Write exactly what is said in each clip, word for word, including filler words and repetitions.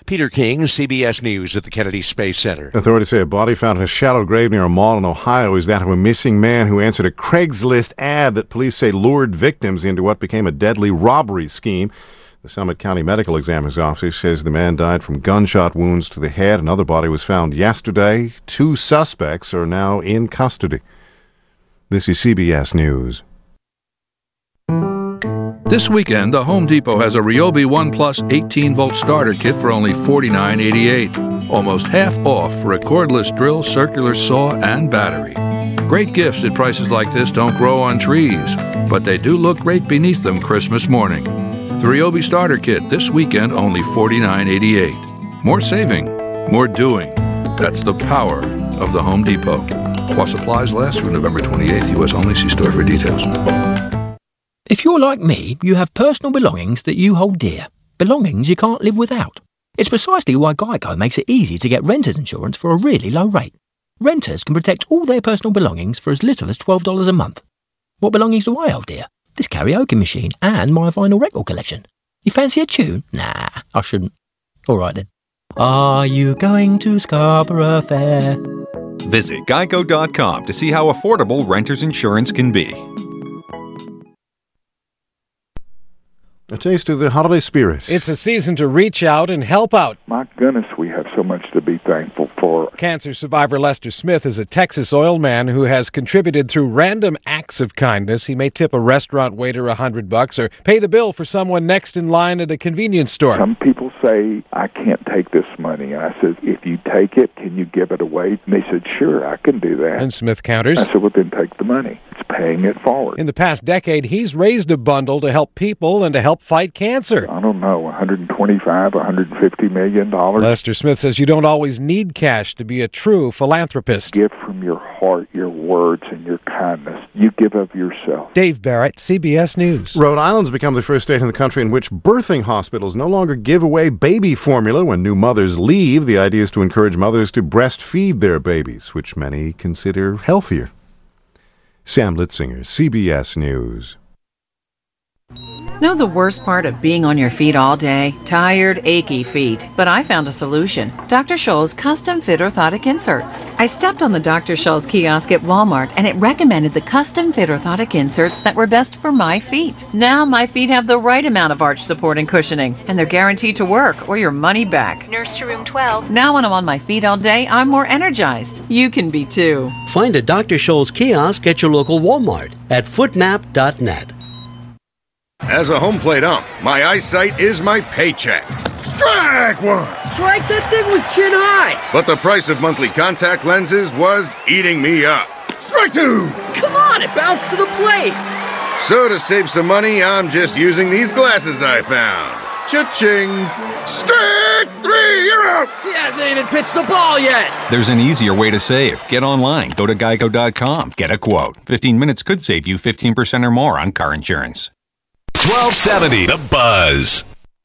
Peter King, C B S News at the Kennedy Space Center. Authorities say a body found in a shallow grave near a mall in Ohio is that of a missing man who answered a Craigslist ad that police say lured victims into what became a deadly robbery scheme. The Summit County Medical Examiner's Office says the man died from gunshot wounds to the head. Another body was found yesterday. Two suspects are now in custody. This is C B S News. This weekend, the Home Depot has a Ryobi One Plus eighteen-volt starter kit for only forty-nine eighty-eight, almost half off for a cordless drill, circular saw, and battery. Great gifts at prices like this don't grow on trees, but they do look great beneath them Christmas morning. The Ryobi starter kit this weekend only forty-nine eighty-eight. More saving, more doing. That's the power of the Home Depot. While supplies last through November twenty-eighth, U S only. See store for details. If you're like me, you have personal belongings that you hold dear. Belongings you can't live without. It's precisely why Geico makes it easy to get renter's insurance for a really low rate. Renters can protect all their personal belongings for as little as twelve dollars a month. What belongings do I hold dear? This karaoke machine and my vinyl record collection. You fancy a tune? Nah, I shouldn't. All right then. Are you going to Scarborough Fair? Visit geico dot com to see how affordable renter's insurance can be. A taste of the holiday spirit. It's a season to reach out and help out. My goodness, we have so much to be thankful for. Cancer survivor Lester Smith is a Texas oil man who has contributed through random acts of kindness. He may tip a restaurant waiter a hundred bucks or pay the bill for someone next in line at a convenience store. Some people say, I can't take this money. And I said, if you take it, can you give it away? And they said, sure, I can do that. And Smith counters. I said, well, then take the money. It's paying it forward. In the past decade, he's raised a bundle to help people and to help fight cancer. I don't know, one hundred twenty-five, one hundred fifty million dollars. Lester Smith says you don't always need cash to be a true philanthropist. Give from your heart, your words, and your kindness. You give of yourself. Dave Barrett, C B S News. Rhode Island's become the first state in the country in which birthing hospitals no longer give away baby formula when new mothers leave. The idea is to encourage mothers to breastfeed their babies, which many consider healthier. Sam Litzinger, C B S News. Know the worst part of being on your feet all day? Tired, achy feet. But I found a solution. Doctor Scholl's Custom Fit Orthotic Inserts. I stepped on the Doctor Scholl's kiosk at Walmart and it recommended the Custom Fit Orthotic Inserts that were best for my feet. Now my feet have the right amount of arch support and cushioning, and they're guaranteed to work or your money back. Nurse to room twelve. Now when I'm on my feet all day, I'm more energized. You can be too. Find a Doctor Scholl's kiosk at your local Walmart at footmap dot net. As a home plate ump, my eyesight is my paycheck. Strike one! Strike, that thing was chin high! But the price of monthly contact lenses was eating me up. Strike two! Come on, it bounced to the plate! So to save some money, I'm just using these glasses I found. Cha-ching! Strike three, you're out! He hasn't even pitched the ball yet! There's an easier way to save. Get online. Go to geico dot com. Get a quote. fifteen minutes could save you fifteen percent or more on car insurance. twelve seventy The Buzz.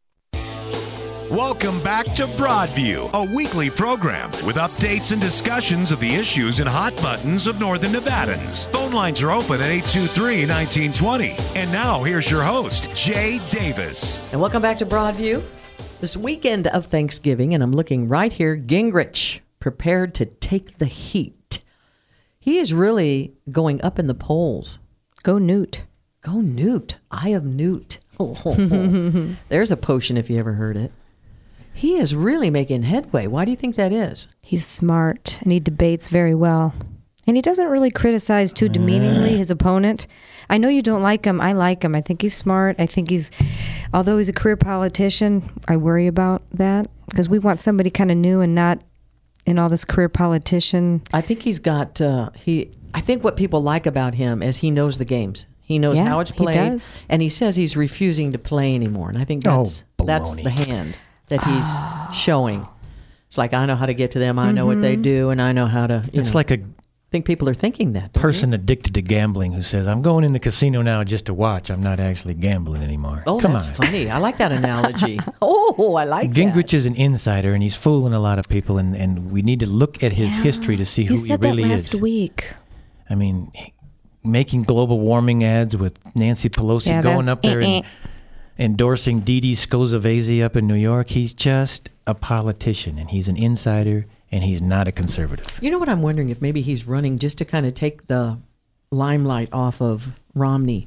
Welcome back to Broadview, a weekly program with updates and discussions of the issues and hot buttons of Northern Nevadans. Phone lines are open at eight two three, one nine two zero. And now, here's your host, Jay Davis. And welcome back to Broadview. This weekend of Thanksgiving, and I'm looking right here, Gingrich prepared to take the heat. He is really going up in the polls. Go Newt. Go Newt. Eye of Newt. Oh, there's a potion if you ever heard it. He is really making headway. Why do you think that is? He's smart, and he debates very well. And he doesn't really criticize too demeaningly his opponent. I know you don't like him. I like him. I think he's smart. I think he's, although he's a career politician, I worry about that. Because we want somebody kind of new and not in all this career politician. I think he's got, uh, he. I think what people like about him is he knows the games. He knows yeah, how it's played, he does. And he says he's refusing to play anymore. And I think that's oh, that's the hand that he's showing. It's like, I know how to get to them. I know mm-hmm. what they do, and I know how to. You it's know, like a. I think people are thinking that. Person addicted to gambling who says, "I'm going in the casino now just to watch. I'm not actually gambling anymore." Oh, Come that's on. funny. I like that analogy. oh, I like Gingrich that. Gingrich is an insider, and he's fooling a lot of people, and, and we need to look at his yeah. history to see who you he said really that is. last week. I mean, making global warming ads with Nancy Pelosi yeah, going up there and endorsing Didi Scozavese up in New York. He's just a politician, and he's an insider, and he's not a conservative. You know what I'm wondering? If maybe he's running just to kind of take the limelight off of Romney.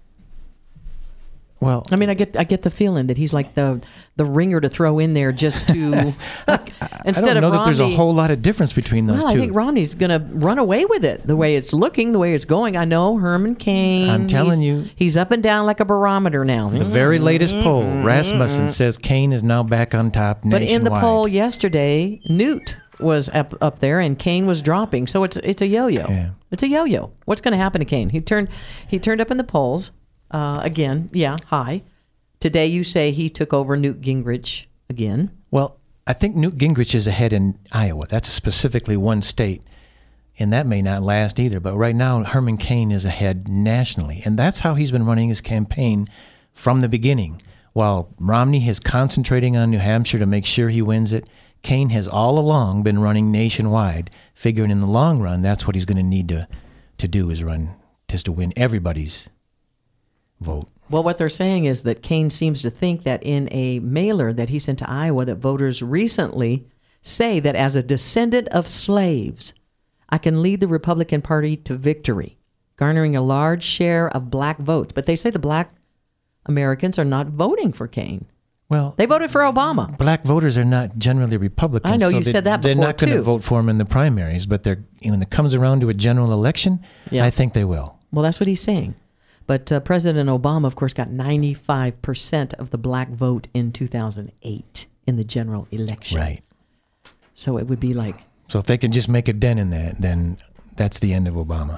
Well, I mean, I get I get the feeling that he's like the the ringer to throw in there just to like, instead I don't know of that Romney, there's a whole lot of difference between those well, two. I think Romney's going to run away with it. The way it's looking, the way it's going. I know Herman Cain. I'm telling he's, you, he's up and down like a barometer now. The very latest poll, Rasmussen says Cain is now back on top nationwide. But in the poll yesterday, Newt was up up there and Cain was dropping. So it's it's a yo-yo. Yeah. It's a yo-yo. What's going to happen to Cain? He turned he turned up in the polls uh, again. Yeah, high. Today you say he took over Newt Gingrich again. Well, I think Newt Gingrich is ahead in Iowa. That's specifically one state, and that may not last either. But right now, Herman Cain is ahead nationally, and that's how he's been running his campaign from the beginning. While Romney is concentrating on New Hampshire to make sure he wins it, Cain has all along been running nationwide, figuring in the long run that's what he's going to need to to do is run just to win everybody's vote. Well, what they're saying is that Cain seems to think that in a mailer that he sent to Iowa that voters recently say that as a descendant of slaves, I can lead the Republican Party to victory, garnering a large share of black votes. But they say the black Americans are not voting for Cain. Well, they voted for Obama. Black voters are not generally Republicans. I know so you they, said that before, They're not going too. to vote for him in the primaries, but they're when it comes around to a general election, Yeah. I think they will. Well, that's what he's saying. But uh, President Obama, of course, got ninety-five percent of the black vote in two thousand eight in the general election. Right. So it would be like... So if they can just make a dent in that, then that's the end of Obama.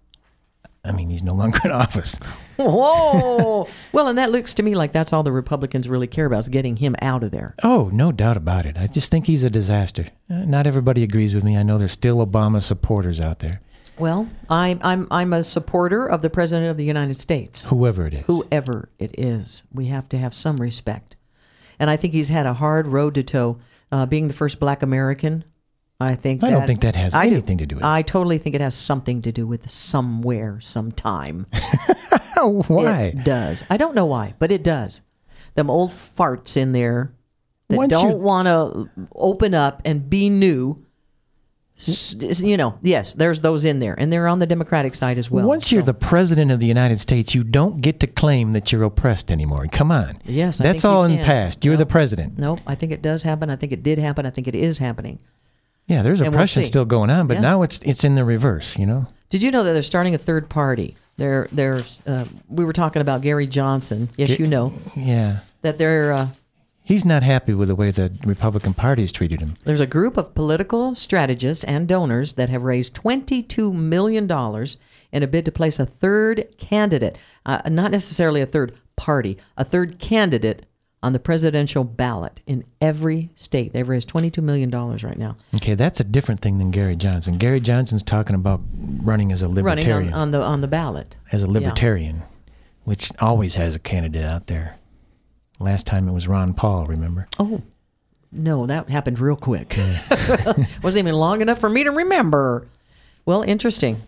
I mean, he's no longer in office. Whoa! Well, and that looks to me like that's all the Republicans really care about is getting him out of there. Oh, no doubt about it. I just think he's a disaster. Uh, not everybody agrees with me. I know there's still Obama supporters out there. Well, I, I'm I'm a supporter of the President of the United States. Whoever it is. Whoever it is. We have to have some respect. And I think he's had a hard road to toe. Uh, being the first black American, I think I that... don't think that has I anything do. to do with it. I totally think it has something to do with somewhere, sometime. Why? It does. I don't know why, but it does. Them old farts in there that Once don't you- want to open up and be new... S- You know, yes, there's those in there, and they're on the Democratic side as well. Once you're the president of the United States, you don't get to claim that you're oppressed anymore. Come on. Yes, I That's think you all in the can. past. You're the president. Nope, I think it does happen. I think it did happen. I think it is happening. Yeah, there's And we'll oppression see. still going on, but Yeah. now it's it's in the reverse, you know? Did you know that they're starting a third party? They're they're. Uh, we were talking about Gary Johnson. Yes, Ga- you know Yeah. that they're. Uh, He's not happy with the way the Republican Party's treated him. There's a group of political strategists and donors that have raised twenty-two million dollars in a bid to place a third candidate, uh, not necessarily a third party, a third candidate on the presidential ballot in every state. They've raised twenty-two million dollars right now. Okay, that's a different thing than Gary Johnson. Gary Johnson's talking about running as a Running libertarian. on, on the on the ballot. as a Yeah. libertarian, which always has a candidate out there. Last time it was Ron Paul, remember? Oh, no, that happened real quick. Wasn't even long enough for me to remember. Well, interesting.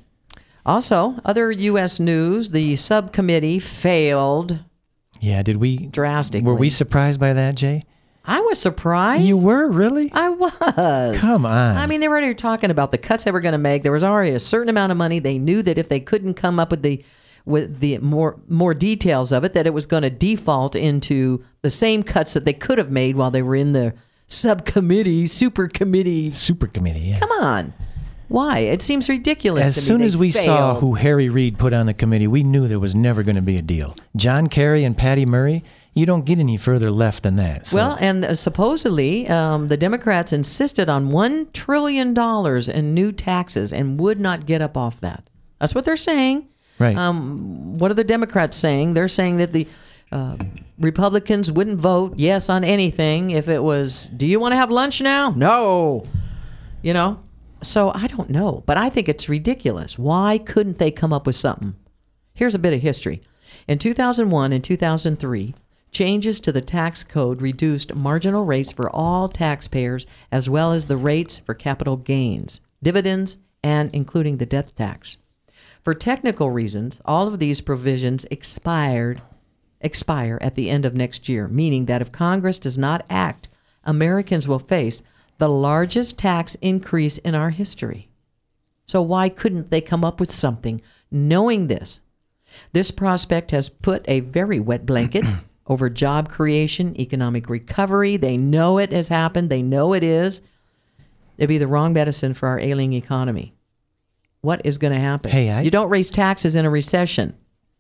Also, other U S news, the subcommittee failed Yeah, did we... drastically. Were we surprised by that, Jay? I was surprised. You were, really? I was. Come on. I mean, they were already talking about the cuts they were going to make. There was already a certain amount of money. They knew that if they couldn't come up with the with the more more details of it, that it was going to default into the same cuts that they could have made while they were in the subcommittee, super committee. Super committee, yeah. Come on. Why? It seems ridiculous As to me. soon They as we saw failed. who Harry Reid put on the committee, we knew there was never going to be a deal. John Kerry and Patty Murray, you don't get any further left than that. So. Well, and uh, supposedly um, the Democrats insisted on one trillion dollars in new taxes and would not get up off that. That's what they're saying. Right. Um, what are the Democrats saying? They're saying that the uh, Republicans wouldn't vote yes on anything if it was, do you want to have lunch now? No. You know? So I don't know, but I think it's ridiculous. Why couldn't they come up with something? Here's a bit of history. In two thousand one and two thousand three, changes to the tax code reduced marginal rates for all taxpayers as well as the rates for capital gains, dividends, and including the death tax. For technical reasons, all of these provisions expired expire at the end of next year, meaning that if Congress does not act, Americans will face the largest tax increase in our history. So why couldn't they come up with something knowing this? This prospect has put a very wet blanket over job creation, economic recovery. They know it has happened. They know it is. It'd be the wrong medicine for our ailing economy. What is going to happen? Hey, I, you don't raise taxes in a recession.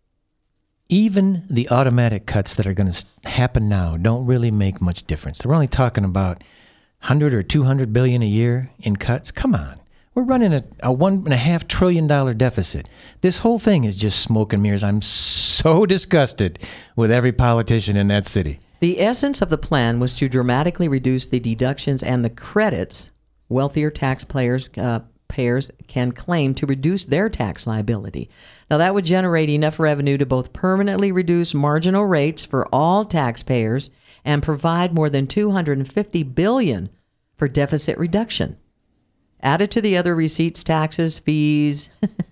Even the automatic cuts that are going to happen now don't really make much difference. They're only talking about one hundred or two hundred billion a year in cuts. Come on. We're running a, a one and a half trillion dollar deficit. This whole thing is just smoke and mirrors. I'm so disgusted with every politician in that city. The essence of the plan was to dramatically reduce the deductions and the credits wealthier taxpayers uh, payers can claim to reduce their tax liability. Now, that would generate enough revenue to both permanently reduce marginal rates for all taxpayers and provide more than two hundred fifty billion dollars for deficit reduction. Added to the other receipts, taxes, fees,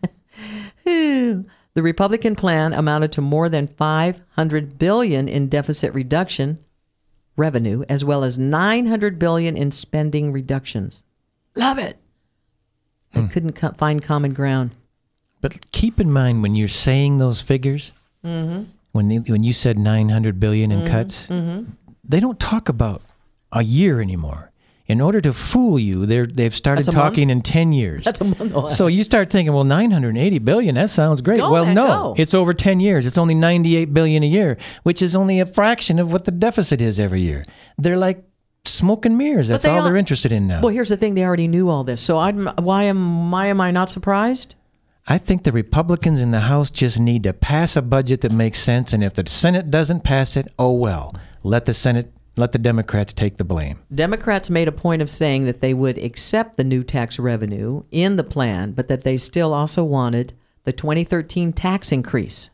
the Republican plan amounted to more than five hundred billion dollars in deficit reduction revenue, as well as nine hundred billion dollars in spending reductions. Love it. They hmm. couldn't co- find common ground. But keep in mind when you're saying those figures, mm-hmm. when they, when you said nine hundred billion dollars in mm-hmm. cuts, mm-hmm. they don't talk about a year anymore. In order to fool you, they're, they've started talking month? in ten years. That's a month. So you start thinking, well, nine hundred eighty billion dollars, that sounds great. Go, well, man, no, go. It's over ten years. It's only ninety-eight billion dollars a year, which is only a fraction of what the deficit is every year. They're like smoke and mirrors. That's they all all, they're interested in now. Well, here's the thing. They already knew all this. So I'm, why am why am I not surprised? I think the Republicans in the House just need to pass a budget that makes sense. And if the Senate doesn't pass it, oh, well, let the Senate Let the Democrats take the blame. Democrats made a point of saying that they would accept the new tax revenue in the plan, but that they still also wanted the twenty thirteen tax increase.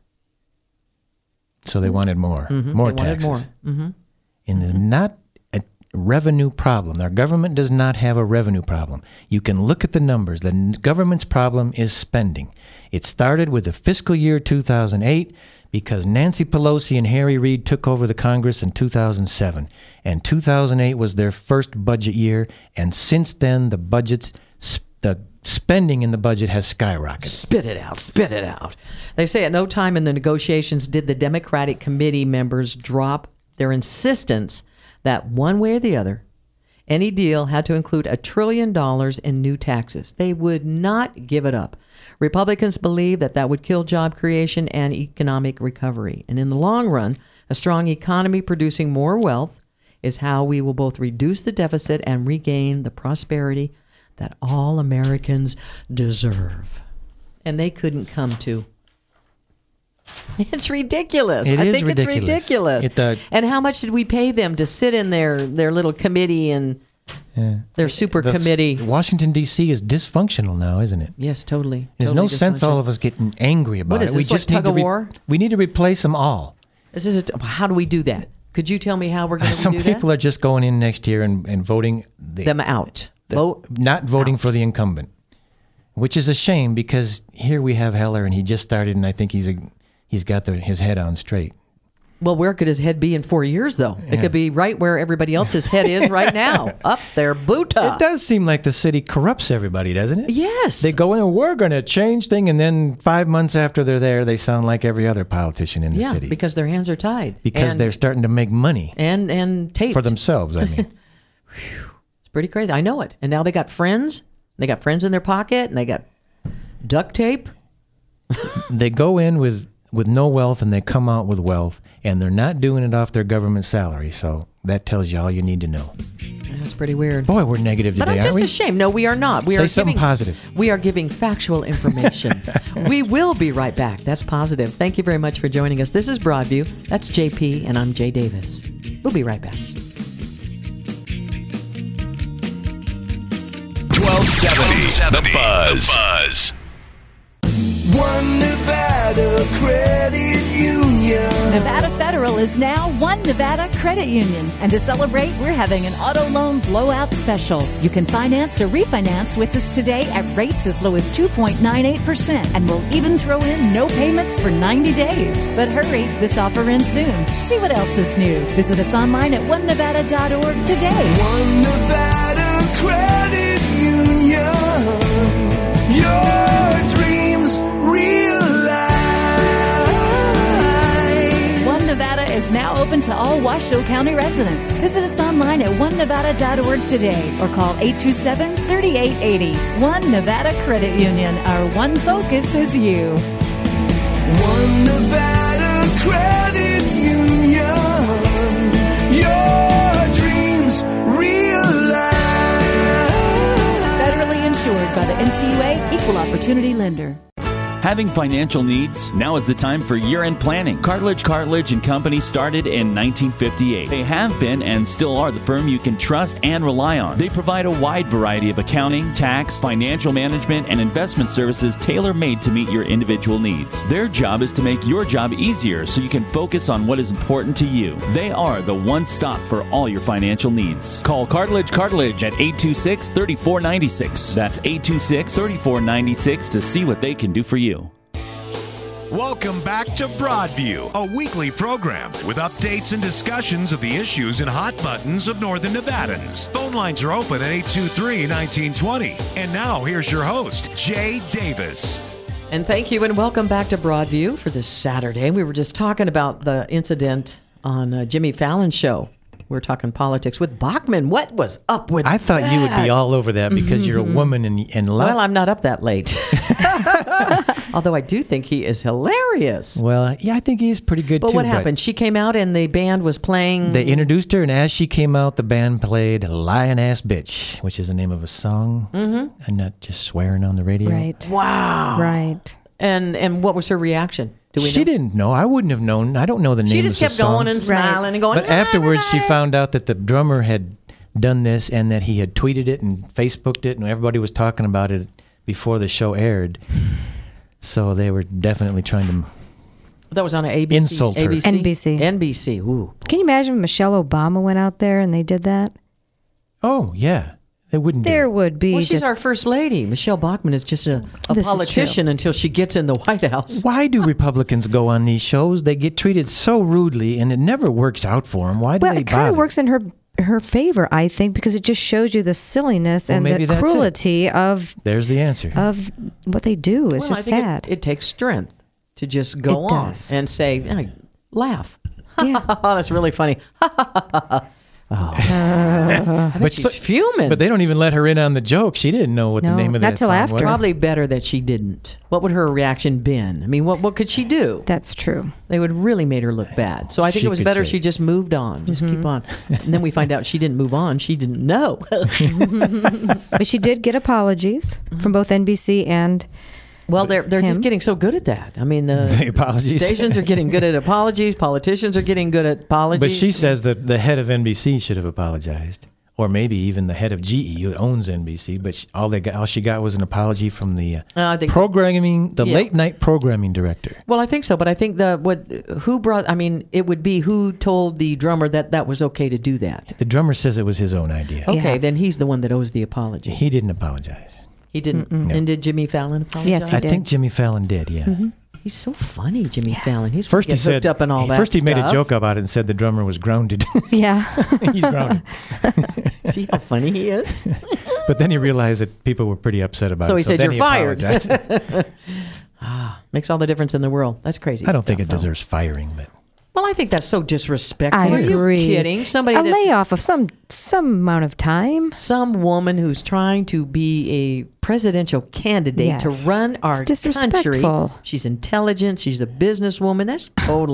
So they wanted more, mm-hmm. more they taxes. Wanted more. Mm-hmm. And there's not a revenue problem. Our government does not have a revenue problem. You can look at the numbers. The government's problem is spending. It started with the fiscal year two thousand eight. Because Nancy Pelosi and Harry Reid took over the Congress in two thousand seven. And two thousand eight was their first budget year. And since then, the budgets, the spending in the budget has skyrocketed. Spit it out, spit it out. They say at no time in the negotiations did the Democratic committee members drop their insistence that one way or the other, any deal had to include a trillion dollars in new taxes. They would not give it up. Republicans believe that that would kill job creation and economic recovery. And in the long run, a strong economy producing more wealth is how we will both reduce the deficit and regain the prosperity that all Americans deserve. And they couldn't come to. It's ridiculous. It I is think ridiculous. it's ridiculous. It, uh, and how much did we pay them to sit in their, their little committee and yeah. their super the, committee? Washington, D C is dysfunctional now, isn't it? Yes, totally. There's totally no sense all of us getting angry about what is it. This, we like just tug need of to re- war? We need to replace them all. This is a, how do we do that? Could you tell me how we're going to do Some that? people are just going in next year and, and voting the, them out. The, Vote not voting out. for the incumbent, which is a shame because here we have Heller and he just started and I think he's a, he's got the, his head on straight. Well, where could his head be in four years, though? Yeah. It could be right where everybody else's head is right now, up there, boota. It does seem like the city corrupts everybody, doesn't it? Yes. They go in and we're going to change things, and then five months after they're there, they sound like every other politician in the yeah, city. because their hands are tied. Because and, they're starting to make money. And, and taped. For themselves, I mean. It's pretty crazy. I know it. And now they got friends. They got friends in their pocket, and they got duct tape. They go in with... with no wealth, and they come out with wealth, and they're not doing it off their government salary. So that tells you all you need to know. That's pretty weird. Boy, we're negative today, but I'm aren't just we? ashamed. No, we are not. We Say are something giving, positive. We are giving factual information. We will be right back. That's positive. Thank you very much for joining us. This is Broadview. That's J P, and I'm Jay Davis. We'll be right back. twelve seventy, The Buzz. The Buzz. One Nevada. Nevada Credit Union. Nevada Federal is now One Nevada Credit Union. And to celebrate, we're having an auto loan blowout special. You can finance or refinance with us today at rates as low as two point nine eight percent. And we'll even throw in no payments for ninety days. But hurry, this offer ends soon. See what else is new. Visit us online at one nevada dot org today. One Nevada Credit Union. Your dreams realized. One Nevada is now open to all Washoe County residents. Visit us online at one nevada dot org today or call eight two seven, three eight eight zero. One Nevada Credit Union. Our one focus is you. One Nevada Credit Union. Your dreams realized. Federally insured by the N C U A Equal Opportunity Lender. Having financial needs? Now is the time for year-end planning. Cartledge, Cartledge and Company started in nineteen fifty-eight. They have been and still are the firm you can trust and rely on. They provide a wide variety of accounting, tax, financial management, and investment services tailor-made to meet your individual needs. Their job is to make your job easier so you can focus on what is important to you. They are the one-stop for all your financial needs. Call Cartledge Cartledge at eight two six, three four nine six. That's eight two six, three four nine six to see what they can do for you. Welcome back to Broadview, a weekly program with updates and discussions of the issues and hot buttons of Northern Nevadans. Phone lines are open at eight two three, one nine two zero. And now here's your host, Jay Davis. And thank you and welcome back to Broadview for this Saturday. We were just talking about the incident on uh, Jimmy Fallon's show. We were talking politics with Bachman. What was up with I thought that? you would be all over that because you're a woman and, and love. Well, I'm not up that late. Although I do think he is hilarious. Well, yeah, I think he's pretty good but too. What happened? She came out and the band was playing. They introduced her, and as she came out, the band played "Lion Ass Bitch," which is the name of a song. Mm-hmm. I'm not just swearing on the radio. Right. Wow. Right. And and what was her reaction? Do we she know? didn't know. I wouldn't have known. I don't know the She names just kept of the going songs. and smiling right. and going. But afterwards, she found out that the drummer had done this and that he had tweeted it and Facebooked it, and everybody was talking about it before the show aired. So they were definitely trying to. That was on an A B C. Insult her. A B C? N B C. N B C. Ooh. Can you imagine if Michelle Obama went out there and they did that? Oh yeah, they wouldn't. There do it. would be. Well, she's just, our first lady. Michelle Bachmann is just a, a This is politician true. until she gets in the White House. Why do Republicans go on these shows? They get treated so rudely, and it never works out for them. Why do well, they it kind bother? of works in her her favor, I think, because it just shows you the silliness Well, and maybe the that's cruelty of There's the answer. of what they do. It's Well, just I think sad. It, it takes strength to just go It on does. and say, hey, laugh. Yeah. That's really funny. Oh. Uh, but she's fuming. But they don't even let her in on the joke. She didn't know what No, the name of not that till song after. was. Probably better that she didn't. What would her reaction been? I mean, what what could she do? That's true. They would really made her look bad. So I think She it was could better say- she just moved on. Just keep on. And then we find out she didn't move on. She didn't know. But she did get apologies from both N B C and Well, they're they're Him? just getting so good at that. I mean, the, The apologies. stations are getting good at apologies. Politicians are getting good at apologies. But she says that the head of N B C should have apologized, or maybe even the head of G E who owns N B C. But she, all they got, all she got was an apology from the uh, Uh, I think- programming, the Yeah. late night programming director. Well, I think so, but I think the what who brought. I mean, it would be who told the drummer that that was okay to do that. The drummer says it was his own idea. Okay, Yeah. then he's the one that owes the apology. He didn't apologize. He didn't. Mm-mm. And did Jimmy Fallon apologize? Yes, he I did. think Jimmy Fallon did. Yeah. He's so funny, Jimmy Fallon. He's First he gonna get hooked said. up and all that. First he made a stuff. joke about it and said the drummer was grounded. yeah. He's grounded. See how funny he is. But then he realized that people were pretty upset about So it. he said, then "You're fired." apologized. Ah, makes all the difference in the world. That's crazy. I don't think stuff, it though. deserves firing, but Well, I think that's so disrespectful. I Are you agree. kidding? Somebody a that's layoff of some some amount of time. some woman who's trying to be a presidential candidate Yes. to run our It's country. disrespectful. She's intelligent. She's a businesswoman. That's totally